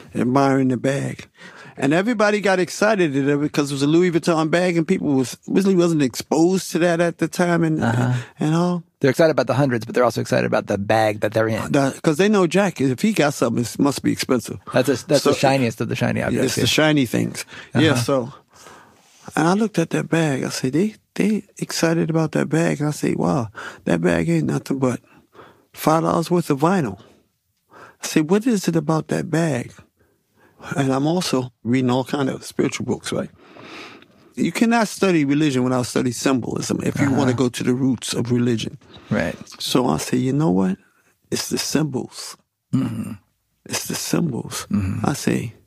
admiring the bag. And everybody got excited at it because it was a Louis Vuitton bag, and people really wasn't exposed to that at the time, and all. They're excited about the hundreds, but they're also excited about the bag that they're in. Because they know Jack, if he got something, it must be expensive. That's the shiniest of the shiny objects. It's the shiny things. Yeah, so. And I looked at that bag. I said, they excited about that bag. And I said, wow, that bag ain't nothing but $5 worth of vinyl. I said, what is it about that bag? And I'm also reading all kind of spiritual books, right? You cannot study religion without studying symbolism if you want to go to the roots of religion. Right. So I say, you know what? It's the symbols. Mm-hmm. It's the symbols. Mm-hmm. I say,